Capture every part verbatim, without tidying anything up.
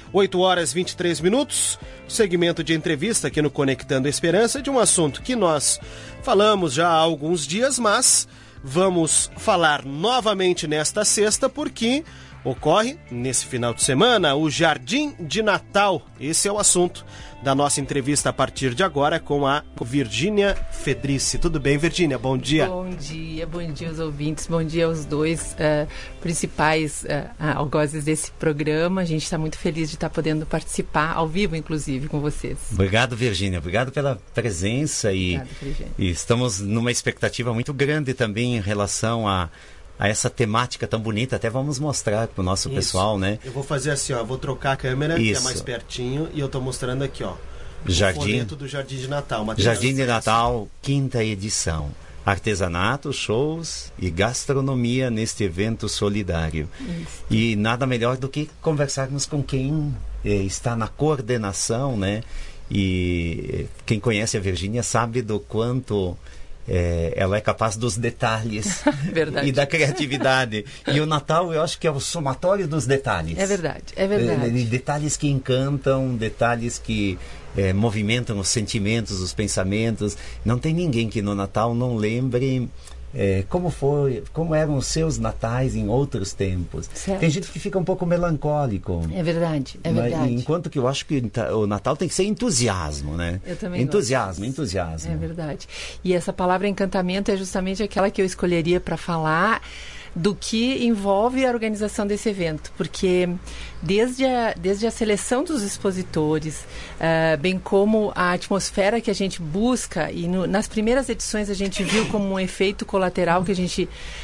oito horas e vinte e três minutos, segmento de entrevista aqui no Conectando Esperança, de um assunto que nós falamos já há alguns dias, mas vamos falar novamente nesta sexta, porque ocorre nesse final de semana o Jardim de Natal. Esse é o assunto da nossa entrevista a partir de agora com a Virgínia Fedrice. Tudo bem, Virgínia? Bom dia. Bom dia, bom dia aos ouvintes, bom dia aos dois uh, principais uh, algozes desse programa. A gente está muito feliz de estar podendo participar, ao vivo, inclusive, com vocês. Obrigado, Virgínia. Obrigado pela presença e, Obrigado, e estamos numa expectativa muito grande também em relação a a essa temática tão bonita. Até vamos mostrar para o nosso Isso. pessoal, né? Eu vou fazer assim, ó, vou trocar a câmera, Isso. que é mais pertinho, e eu tô mostrando aqui, ó, Jardim, o folheto do Jardim de Natal. Jardim de Natal, quinta edição. Artesanato, shows e gastronomia neste evento solidário. Isso. E nada melhor do que conversarmos com quem eh, está na coordenação, né? E quem conhece a Virgínia sabe do quanto É, ela é capaz dos detalhes e da criatividade. E o Natal, eu acho que é o somatório dos detalhes. É verdade, é verdade. É, detalhes que encantam, detalhes que é, movimentam os sentimentos, os pensamentos. Não tem ninguém que no Natal não lembre é, como foi, como eram os seus natais em outros tempos. Certo. Tem gente que fica um pouco melancólico. É verdade, é mas, verdade. Enquanto que eu acho que o Natal tem que ser entusiasmo, né? Eu também entusiasmo, gosto. entusiasmo. É verdade. E essa palavra encantamento é justamente aquela que eu escolheria para falar do que envolve a organização desse evento, porque desde a, desde a seleção dos expositores, uh, bem como a atmosfera que a gente busca, e no, nas primeiras edições a gente viu como um efeito colateral que a gente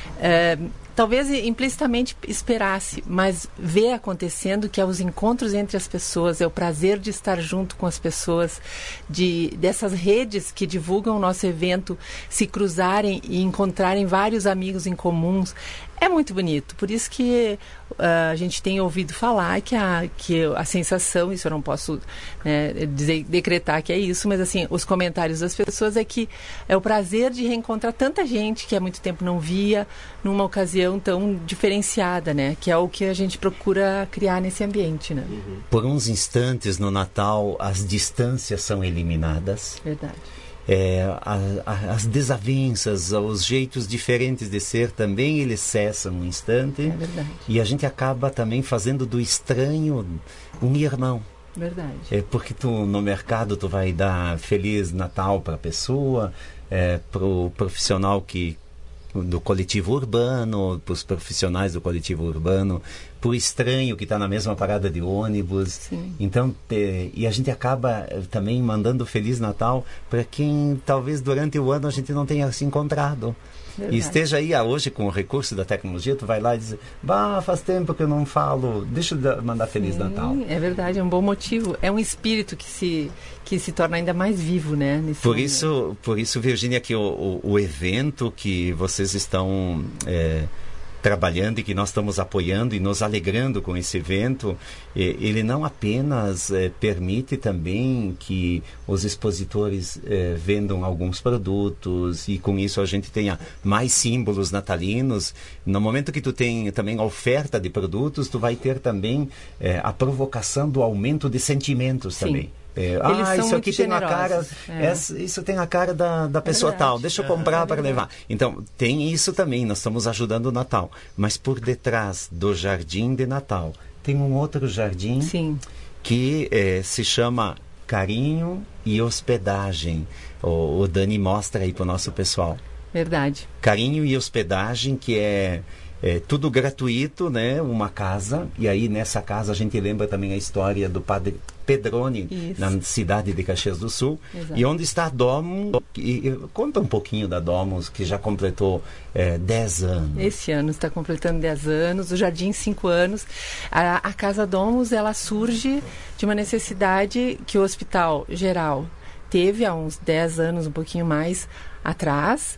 uh, talvez implicitamente esperasse, mas vê acontecendo, que é os encontros entre as pessoas, é o prazer de estar junto com as pessoas, de, dessas redes que divulgam o nosso evento se cruzarem e encontrarem vários amigos em comuns. É muito bonito, por isso que uh, a gente tem ouvido falar que a, que a sensação, isso eu não posso né, dizer, decretar que é isso, mas assim, os comentários das pessoas é que é o prazer de reencontrar tanta gente que há muito tempo não via, numa ocasião tão diferenciada, né? Que é o que a gente procura criar nesse ambiente, né? Uhum. Por uns instantes no Natal, as distâncias são eliminadas. Verdade. É, a, a, as desavenças, os jeitos diferentes de ser também eles cessam um instante. É verdade. E a gente acaba também fazendo do estranho um irmão. Verdade. É porque tu no mercado tu vai dar Feliz Natal para a pessoa, é, para o profissional que do coletivo urbano, para os profissionais do coletivo urbano, para o estranho que está na mesma parada de ônibus. Sim. Então, te, e a gente acaba também mandando Feliz Natal para quem talvez durante o ano a gente não tenha se encontrado. Verdade. E esteja aí ah, hoje com o recurso da tecnologia, tu vai lá e diz, bah, faz tempo que eu não falo, deixa eu mandar Feliz Sim, Natal. É verdade, é um bom motivo. É um espírito que se, que se torna ainda mais vivo, né? Nesse por, momento. isso, por isso, Virgínia, que o, o, o evento que vocês estão é, trabalhando e que nós estamos apoiando e nos alegrando com esse evento, eh, ele não apenas eh, permite também que os expositores eh, vendam alguns produtos e com isso a gente tenha mais símbolos natalinos. No momento que tu tem também a oferta de produtos, tu vai ter também eh, a provocação do aumento de sentimentos. Sim. Também. É, ah, isso aqui tem a cara, é. essa, isso tem a cara da, da pessoa é tal, deixa eu comprar é, é para levar. Então, tem isso também, nós estamos ajudando o Natal. Mas por detrás do Jardim de Natal, tem um outro jardim Sim. que é, se chama Carinho e Hospedagem. O, o Dani mostra aí para o nosso pessoal. Verdade. Carinho e Hospedagem, que é... É tudo gratuito, né? Uma casa. E aí nessa casa a gente lembra também a história do padre Pedrone, Isso. na cidade de Caxias do Sul. Exato. E onde está a Domus. E, e, conta um pouquinho da Domus, que já completou é, dez anos. Esse ano está completando dez anos, o Jardim cinco anos. A, a Casa Domus, ela surge de uma necessidade que o Hospital Geral teve há uns dez anos, um pouquinho mais atrás,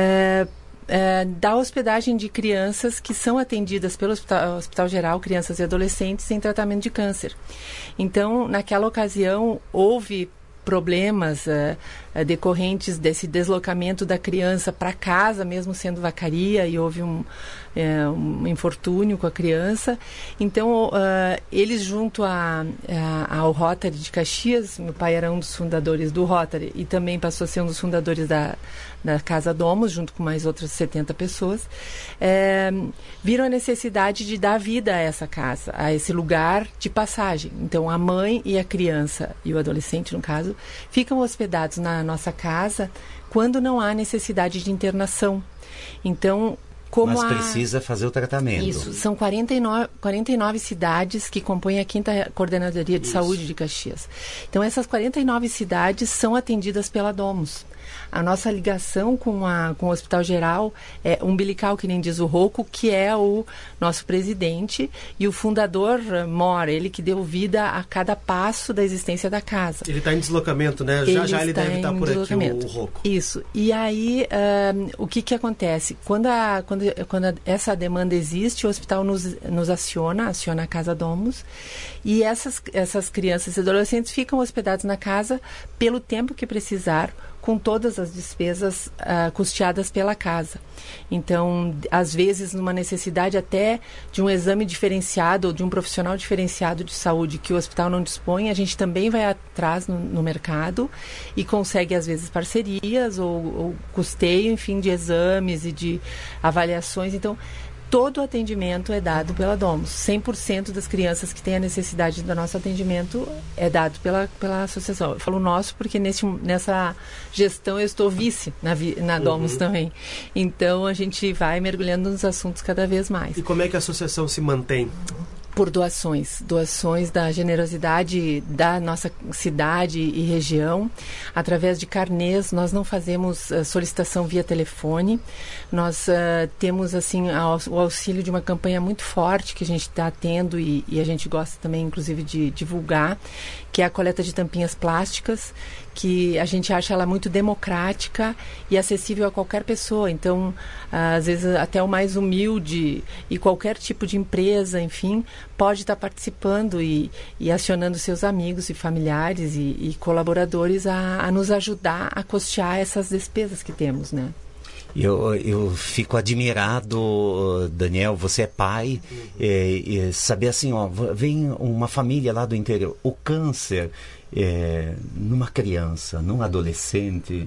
é, Uh, da hospedagem de crianças que são atendidas pelo Hospital, Hospital Geral, crianças e adolescentes em tratamento de câncer. Então, naquela ocasião, houve problemas uh, uh, decorrentes desse deslocamento da criança para casa, mesmo sendo vacaria, e houve um, uh, um infortúnio com a criança. Então, uh, eles junto a, a, ao Rotary de Caxias, meu pai era um dos fundadores do Rotary e também passou a ser um dos fundadores da, da Casa Domus, junto com mais outras setenta pessoas, é, viram a necessidade de dar vida a essa casa, a esse lugar de passagem. Então, a mãe e a criança, e o adolescente, no caso, ficam hospedados na nossa casa quando não há necessidade de internação. Então, como Mas a... precisa fazer o tratamento. Isso, são quarenta e nove, quarenta e nove cidades que compõem a quinta Coordenadoria de Isso. Saúde de Caxias. Então, essas quarenta e nove cidades são atendidas pela Domus. A nossa ligação com, a, com o Hospital Geral é umbilical, que nem diz o Rocco, que é o nosso presidente, e o fundador mora, ele que deu vida a cada passo da existência da casa. Ele está em deslocamento, né? Já ele já ele deve estar por aqui, o, o Rocco. Isso. E aí, um, o que que acontece? Quando, a, quando, quando a, essa demanda existe, o hospital nos, nos aciona, aciona a Casa Domus, e essas, essas crianças e adolescentes ficam hospedados na casa pelo tempo que precisar, com todas as despesas uh, custeadas pela casa. Então, às vezes, numa necessidade até de um exame diferenciado ou de um profissional diferenciado de saúde que o hospital não dispõe, a gente também vai atrás no, no mercado e consegue, às vezes, parcerias ou, ou custeio, enfim, de exames e de avaliações. Então, todo o atendimento é dado pela Domus. cem por cento das crianças que têm a necessidade do nosso atendimento é dado pela, pela associação. Eu falo nosso porque nesse, nessa gestão eu estou vice na, na Domus uhum. também. Então, a gente vai mergulhando nos assuntos cada vez mais. E como é que a associação se mantém? Por doações, doações da generosidade da nossa cidade e região, através de carnês. Nós não fazemos uh, solicitação via telefone, nós uh, temos assim a, o auxílio de uma campanha muito forte que a gente está tendo e, e a gente gosta também, inclusive, de divulgar, que é a coleta de tampinhas plásticas, que a gente acha ela muito democrática e acessível a qualquer pessoa. Então, às vezes até o mais humilde e qualquer tipo de empresa, enfim, pode estar participando e, e acionando seus amigos e familiares e, e colaboradores a, a nos ajudar a custear essas despesas que temos, né? Eu, eu fico admirado, Daniel, você é pai, uhum. é, é, saber assim, ó, vem uma família lá do interior, o câncer é, numa criança, num adolescente,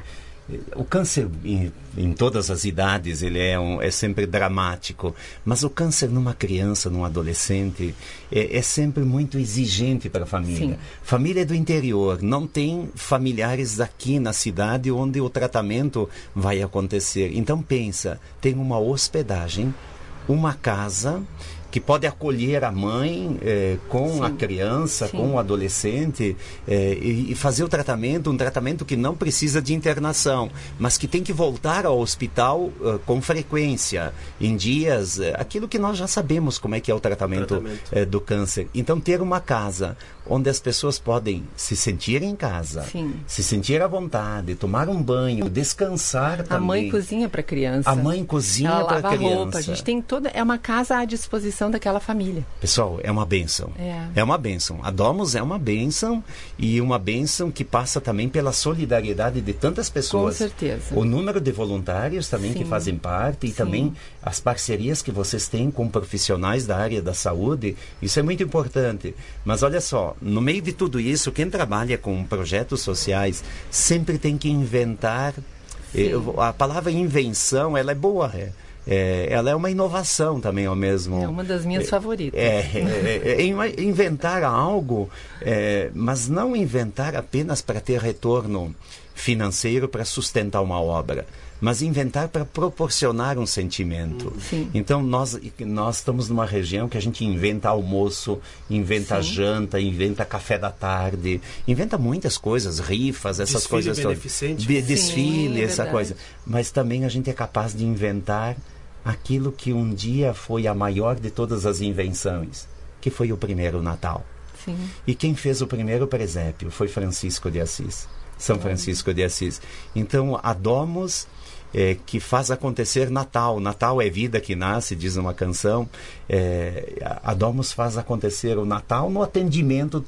o câncer em, em todas as idades ele é, um, é sempre dramático, mas o câncer numa criança, num adolescente é, é sempre muito exigente para a família. Sim. Família do interior, não tem familiares aqui na cidade onde o tratamento vai acontecer. Então pensa, tem uma hospedagem, uma casa que pode acolher a mãe eh, com Sim. a criança, Sim. com o adolescente eh, e, e fazer o tratamento, um tratamento que não precisa de internação, mas que tem que voltar ao hospital uh, com frequência, em dias, uh, aquilo que nós já sabemos como é que é o tratamento, tratamento. Uh, do câncer. Então, ter uma casa onde as pessoas podem se sentir em casa, Sim. se sentir à vontade, tomar um banho, descansar também. A mãe cozinha para a criança. A mãe cozinha para a criança. Roupa. A gente tem toda, é uma casa à disposição daquela família. Pessoal, é uma bênção. É, é uma bênção. A Domus é uma bênção e uma bênção que passa também pela solidariedade de tantas pessoas. Com certeza. O número de voluntários também Sim. que fazem parte e Sim. também as parcerias que vocês têm com profissionais da área da saúde, isso é muito importante. Mas olha só, no meio de tudo isso, quem trabalha com projetos sociais sempre tem que inventar. Eh, a palavra invenção, ela é boa, é. É, ela é uma inovação também ao mesmo... É uma das minhas é, favoritas. É, é, é, é inventar algo, é, mas não inventar apenas para ter retorno financeiro para sustentar uma obra, mas inventar para proporcionar um sentimento. Sim. Então, nós, nós estamos numa região que a gente inventa almoço, inventa Sim. janta, inventa café da tarde, inventa muitas coisas, rifas, essas desfile coisas beneficente. todas. Desfile, Sim, essa é coisa. Mas também a gente é capaz de inventar aquilo que um dia foi a maior de todas as invenções, que foi o primeiro Natal. Sim. E quem fez o primeiro presépio foi Francisco de Assis, São Francisco de Assis. Então, a Domus, é, que faz acontecer Natal, Natal é vida que nasce, diz uma canção, é, a Domus faz acontecer o Natal no atendimento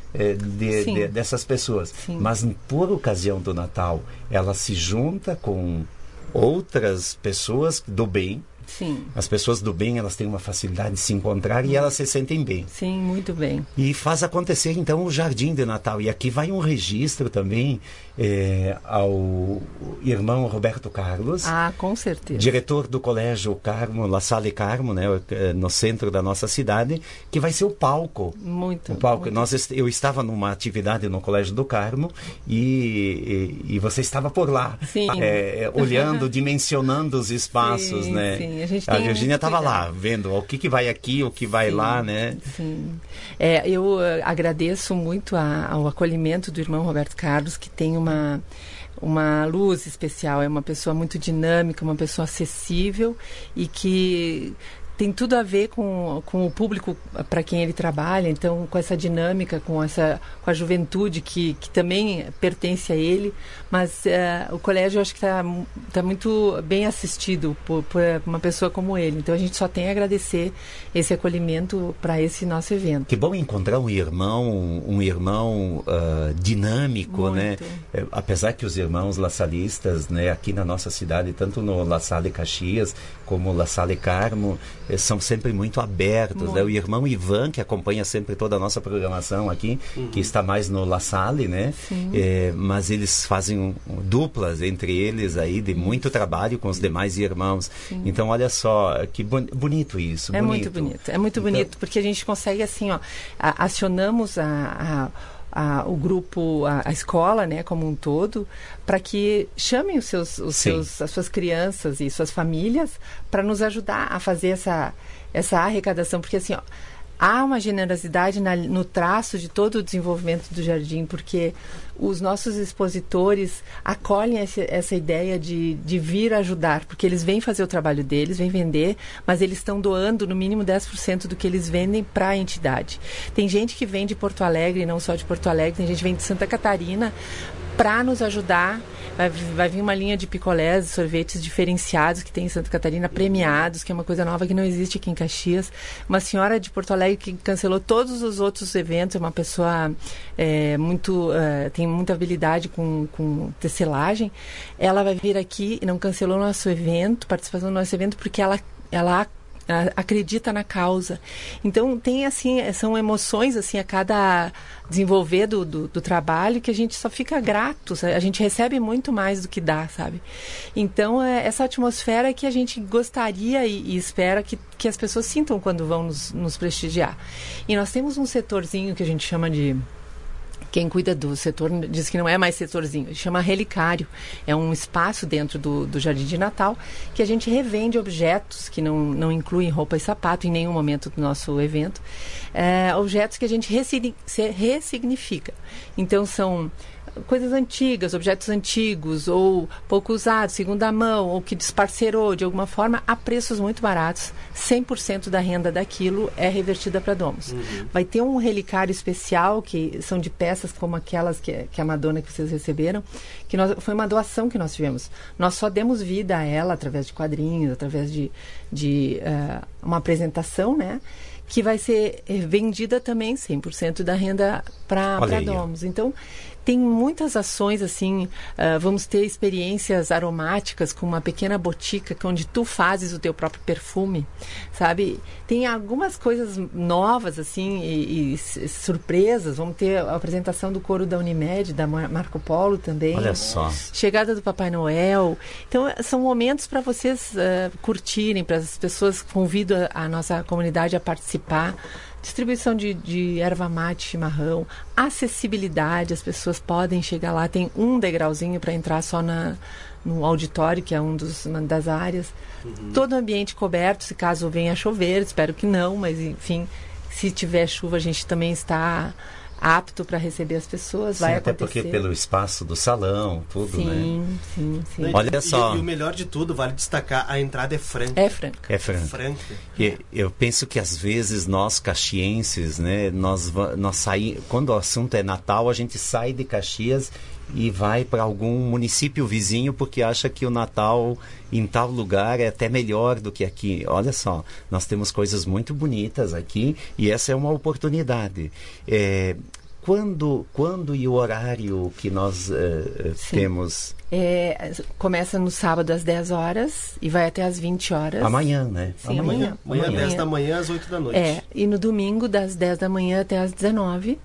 é, de, de, dessas pessoas. Sim. Mas por ocasião do Natal, ela se junta com outras pessoas do bem. Sim. As pessoas do bem, elas têm uma facilidade de se encontrar e elas se sentem bem. Sim, muito bem. E faz acontecer, então, o Jardim de Natal. E aqui vai um registro também é, ao irmão Roberto Carlos. Ah, com certeza. Diretor do Colégio Carmo, La Salle Carmo, né, no centro da nossa cidade, que vai ser o palco. Muito. O palco. Muito. Nós, eu estava numa atividade no Colégio do Carmo e, e, e você estava por lá. Sim. É, olhando, dimensionando os espaços, sim, né? Sim. A, gente a tem Virgínia estava lá, vendo o que, que vai aqui, o que vai sim, lá, né? Sim. É, eu uh, agradeço muito a, ao acolhimento do irmão Roberto Carlos, que tem uma, uma luz especial. É uma pessoa muito dinâmica, uma pessoa acessível e que tem tudo a ver com, com o público para quem ele trabalha, então com essa dinâmica, com, essa, com a juventude que, que também pertence a ele, mas uh, o colégio eu acho que está tá muito bem assistido por, por uma pessoa como ele, então a gente só tem a agradecer esse acolhimento para esse nosso evento. Que bom encontrar um irmão, um irmão uh, dinâmico, muito. Né? É, apesar que os irmãos laçalistas, né, aqui na nossa cidade, tanto no La Salle Caxias como La Salle Carmo, são sempre muito abertos, muito. Né? O irmão Ivan, que acompanha sempre toda a nossa programação aqui, uhum. que está mais no La Salle, né? É, mas eles fazem um, um, duplas entre eles aí, de muito trabalho com os demais irmãos. Sim. Então, olha só, que bon bonito isso. É bonito. muito bonito, é muito bonito, então, porque a gente consegue assim, ó, a, acionamos a... a A, o grupo, a, a escola, né, como um todo, para que chamem os seus, os seus, as suas crianças e suas famílias para nos ajudar a fazer essa, essa arrecadação, porque assim, ó, há uma generosidade na, no traço de todo o desenvolvimento do jardim, porque os nossos expositores acolhem essa, essa ideia de, de vir ajudar, porque eles vêm fazer o trabalho deles, vêm vender, mas eles estão doando no mínimo dez por cento do que eles vendem para a entidade. Tem gente que vem de Porto Alegre, não só de Porto Alegre, tem gente que vem de Santa Catarina para nos ajudar. Vai, vai vir uma linha de picolés e sorvetes diferenciados que tem em Santa Catarina, premiados, que é uma coisa nova que não existe aqui em Caxias. Uma senhora de Porto Alegre que cancelou todos os outros eventos, é uma pessoa é, muito, uh, tem muita habilidade com, com tecelagem. Ela vai vir aqui e não cancelou o nosso evento, participação do nosso evento, porque ela, ela acredita na causa. Então tem assim, são emoções assim a cada desenvolver do, do, do trabalho que a gente só fica grato, a gente recebe muito mais do que dá, sabe? Então é essa atmosfera que a gente gostaria e, e espera que, que as pessoas sintam quando vão nos, nos prestigiar. E nós temos um setorzinho que a gente chama de... Quem cuida do setor diz que não é mais setorzinho, chama relicário. É um espaço dentro do, do Jardim de Natal que a gente revende objetos que não, não incluem roupa e sapato em nenhum momento do nosso evento. É, objetos que a gente ressignifica. Então são coisas antigas, objetos antigos ou pouco usados, segunda mão, ou que desparcerou de alguma forma a preços muito baratos. cem por cento da renda daquilo é revertida para Domus. Uhum. Vai ter um relicário especial, que são de peças como aquelas que, que a Madonna que vocês receberam, que nós, foi uma doação que nós tivemos. Nós só demos vida a ela através de quadrinhos, através de, de uh, uma apresentação, né? Que vai ser vendida também cem por cento da renda para Domus. Então, tem muitas ações, assim, uh, vamos ter experiências aromáticas com uma pequena botica onde tu fazes o teu próprio perfume, sabe? Tem algumas coisas novas, assim, e, e surpresas. Vamos ter a apresentação do coro da Unimed, da Marco Polo também. Olha só. Chegada do Papai Noel. Então, são momentos para vocês uh, curtirem, para as pessoas, convido a, a nossa comunidade a participar. Distribuição de, de erva mate, chimarrão, acessibilidade, as pessoas podem chegar lá, tem um degrauzinho para entrar só na, no auditório, que é um dos, uma das áreas. Uhum. Todo o ambiente coberto, se caso venha chover, espero que não, mas enfim, se tiver chuva a gente também está apto para receber as pessoas. Sim, vai até acontecer. Porque pelo espaço do salão, tudo, sim, né? Sim, sim, sim. Olha só. E, e o melhor de tudo, vale destacar, a entrada é franca. É franca. É franca. É franca. E, eu penso que às vezes nós caxienses, né, nós, nós saímos, quando o assunto é Natal, a gente sai de Caxias e vai para algum município vizinho porque acha que o Natal em tal lugar é até melhor do que aqui. Olha só, nós temos coisas muito bonitas aqui e essa é uma oportunidade. É, quando, quando e o horário que nós uh, temos? É, começa no sábado às dez horas e vai até às vinte horas. Amanhã, né? Sim, amanhã. Amanhã, amanhã dez da manhã às oito da noite. É, e no domingo das dez da manhã até às dezenove.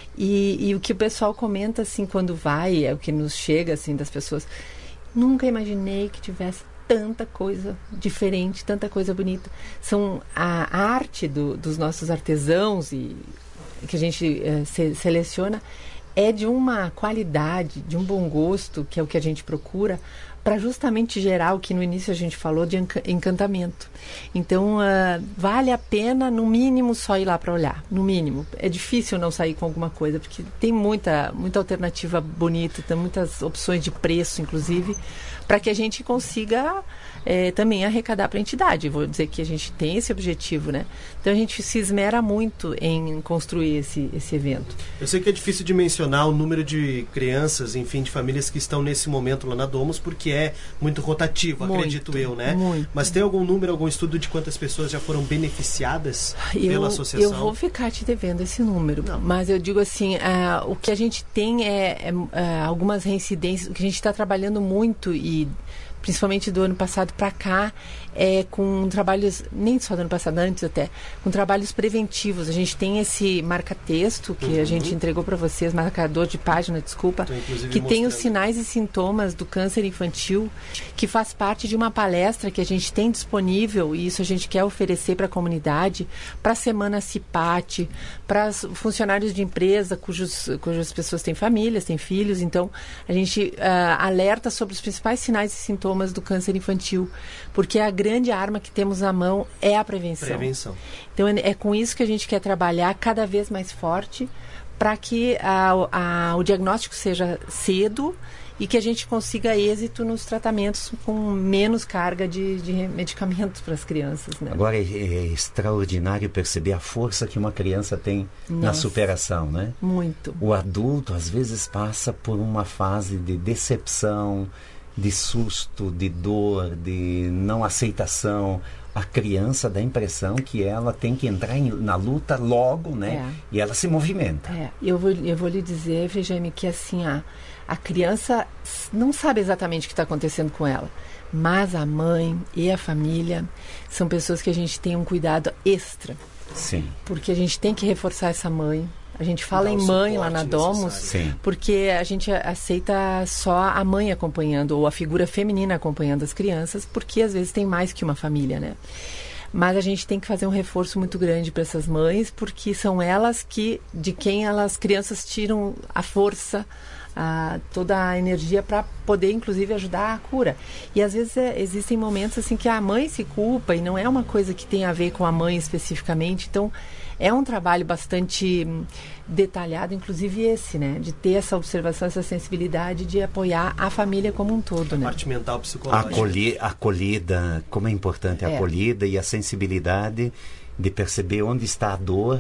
E, e o que o pessoal comenta, assim, quando vai, é o que nos chega, assim, das pessoas. Nunca imaginei que tivesse tanta coisa diferente, tanta coisa bonita. São a, a arte do, dos nossos artesãos e que a gente uh, se, seleciona é de uma qualidade, de um bom gosto, que é o que a gente procura, para justamente gerar o que no início a gente falou de enc- encantamento. Então, uh, vale a pena, no mínimo, só ir lá para olhar. No mínimo. É difícil não sair com alguma coisa, porque tem muita, muita alternativa bonita, tem muitas opções de preço, inclusive, para que a gente consiga é, também arrecadar para a entidade. Vou dizer que a gente tem esse objetivo, né? Então, a gente se esmera muito em construir esse, esse evento. Eu sei que é difícil de mencionar o número de crianças, enfim, de famílias que estão nesse momento lá na Domus, porque é muito rotativo, muito, acredito eu, né? Muito. Mas tem algum número, algum estudo de quantas pessoas já foram beneficiadas eu, pela associação? Eu vou ficar te devendo esse número. Não. Mas eu digo assim, uh, o que a gente tem é, é uh, algumas reincidências, o que a gente está trabalhando muito e principalmente do ano passado para cá, é com trabalhos, nem só do ano passado, antes até, com trabalhos preventivos. A gente tem esse marca-texto que uhum. a gente entregou para vocês, marcador de página, desculpa, então, que tem os sinais e sintomas do câncer infantil, que faz parte de uma palestra que a gente tem disponível, e isso a gente quer oferecer para a comunidade, para a Semana CIPAT, para funcionários de empresa cujos, cujas pessoas têm famílias, têm filhos. Então, a gente uh, alerta sobre os principais sinais e sintomas do câncer infantil, porque a grande arma que temos na mão é a prevenção. Prevenção. Então, é, é com isso que a gente quer trabalhar cada vez mais forte para que a, a, o diagnóstico seja cedo e que a gente consiga êxito nos tratamentos com menos carga de, de medicamentos para as crianças, né? Agora, é, é extraordinário perceber a força que uma criança tem Nossa, na superação, né? Muito. O adulto, às vezes, passa por uma fase de decepção, de susto, de dor, de não aceitação. A criança dá a impressão que ela tem que entrar em, na luta logo, né? É. E ela se movimenta. É. Eu, vou, eu vou lhe dizer, Frejame, que assim, a, a criança não sabe exatamente o que está acontecendo com ela, mas a mãe e a família são pessoas que a gente tem um cuidado extra. Sim. Porque a gente tem que reforçar essa mãe. A gente fala em mãe lá na Domus, porque a gente aceita só a mãe acompanhando, ou a figura feminina acompanhando as crianças, porque às vezes tem mais que uma família, né? Mas a gente tem que fazer um reforço muito grande para essas mães, porque são elas que, de quem elas, as crianças tiram a força, a, toda a energia para poder, inclusive, ajudar a cura. E às vezes é, existem momentos assim que a mãe se culpa, e não é uma coisa que tem a ver com a mãe especificamente. Então, é um trabalho bastante detalhado, inclusive esse, né? De ter essa observação, essa sensibilidade de apoiar a família como um todo, né? Parte mental, psicológica. Acolhi, acolhida, como é importante a é. acolhida e a sensibilidade de perceber onde está a dor.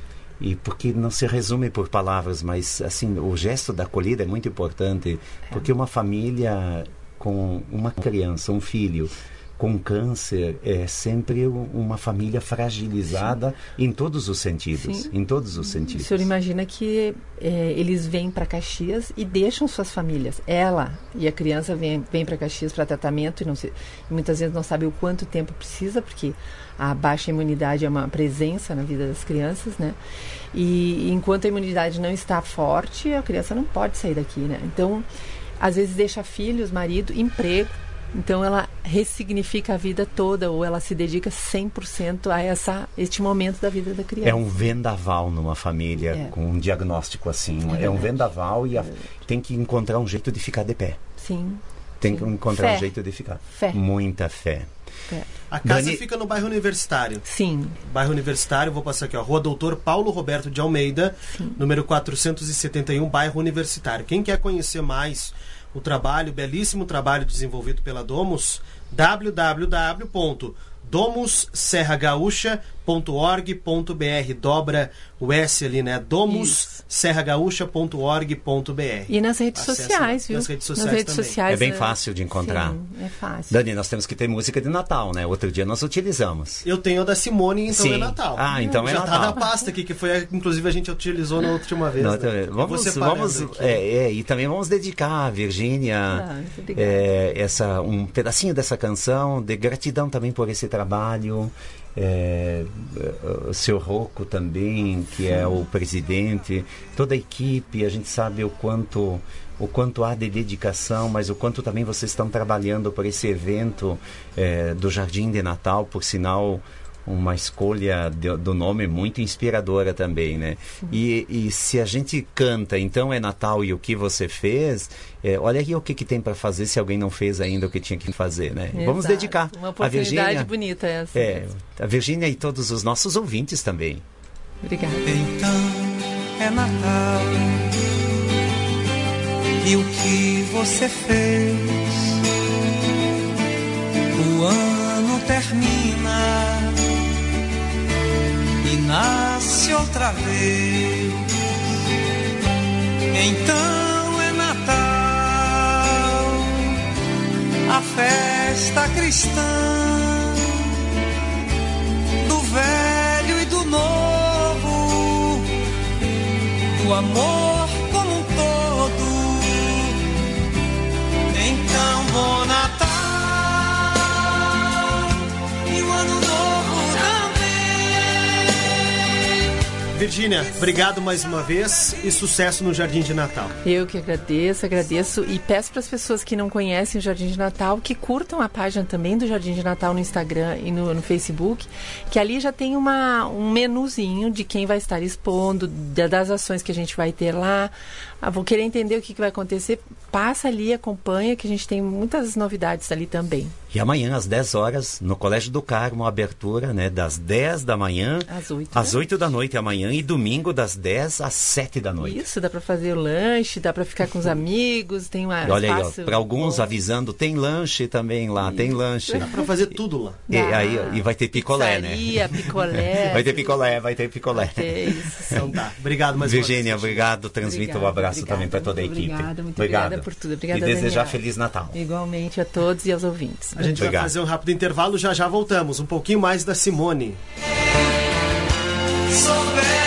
E porque não se resume por palavras, mas assim, o gesto da acolhida é muito importante, é. porque uma família com uma criança, um filho com câncer é sempre uma família fragilizada Sim. em todos os sentidos. Sim. Em todos os sentidos. O senhor imagina que é, eles vêm para Caxias e deixam suas famílias. Ela e a criança vêm vem para Caxias para tratamento e não se, muitas vezes não sabe o quanto tempo precisa, porque a baixa imunidade é uma presença na vida das crianças, né? E enquanto a imunidade não está forte, a criança não pode sair daqui, né? Então, às vezes deixa filhos, marido, emprego. Então, ela ressignifica a vida toda, ou ela se dedica cem por cento a essa, este momento da vida da criança. É um vendaval numa família é. com um diagnóstico assim. É, é um vendaval e a, tem que encontrar um jeito de ficar de pé. Sim. Tem Sim. que encontrar fé. um jeito de ficar. Fé. Muita fé. fé. A casa Dani... fica no bairro Universitário. Sim. Bairro Universitário, vou passar aqui, ó. Rua Doutor Paulo Roberto de Almeida, Sim. número quatrocentos e setenta e um, bairro Universitário. Quem quer conhecer mais o trabalho, o belíssimo trabalho desenvolvido pela Domus, w w w ponto domus serra gaúcha ponto org ponto br. Dobra o S ali, né? domus serra gaúcha ponto org ponto br. E nas redes Acessa sociais, lá. viu? Nas redes sociais nas redes também. sociais É bem fácil de encontrar. Sim, é fácil. Dani, nós temos que ter música de Natal, né? Outro dia nós utilizamos. Eu tenho a da Simone, então Sim. é Natal. Ah, então é Já Natal. tá na pasta aqui, que foi, inclusive, a gente utilizou na última vez. Não, né? então, Eu vamos, vou separando vamos aqui. é, é, e também vamos dedicar a Virgínia Ah, muito obrigada. é, essa, um pedacinho dessa canção, de gratidão também por esse trabalho. É, o senhor Rocco também, que é o presidente, toda a equipe, a gente sabe o quanto, o quanto há de dedicação, mas o quanto também vocês estão trabalhando por esse evento é, do Jardim de Natal, por sinal, uma escolha de, do nome muito inspiradora também, né? E, e se a gente canta, então é Natal e o que você fez, é, olha aí o que, que tem para fazer se alguém não fez ainda o que tinha que fazer, né? Exato. Vamos dedicar Uma a oportunidade Virgínia. bonita essa. É, a Virgínia e todos os nossos ouvintes também. Obrigada. Então é Natal e o que você fez? O ano termina e nasce outra vez. Então é Natal, a festa cristã, do velho e do novo, do amor como um todo. Então bom Natal e o ano novo também. Virgínia, obrigado mais uma vez e sucesso no Jardim de Natal. Eu que agradeço, agradeço e peço para as pessoas que não conhecem o Jardim de Natal que curtam a página também do Jardim de Natal no Instagram e no, no Facebook, que ali já tem uma, um menuzinho de quem vai estar expondo, da, das ações que a gente vai ter lá. Ah, vou querer entender o que, que vai acontecer, passa ali, acompanha, que a gente tem muitas novidades ali também. E amanhã, às dez horas, no Colégio do Carmo, a abertura, né, das dez da manhã Às oito, às né? oito da noite amanhã e domingo das dez às sete da noite. Isso, dá para fazer o lanche, dá para ficar com os amigos, tem uma E olha aí, espaço para alguns bom. avisando, tem lanche também lá, tem lanche. Dá pra fazer tudo lá. E, aí, e vai ter picolé, Pizzaria, né? picolé. Vai ter picolé, vai ter picolé. É isso. Então tá, obrigado mais Virgínia, uma vez. obrigado. Transmito Obrigada, um abraço obrigada, também para toda a muito equipe. obrigada, muito obrigada por tudo. Obrigada, E desejar Daniela. Feliz Natal. Igualmente a todos e aos ouvintes. A gente Obrigado. vai fazer um rápido intervalo, já já voltamos. Um pouquinho mais da Simone. Souber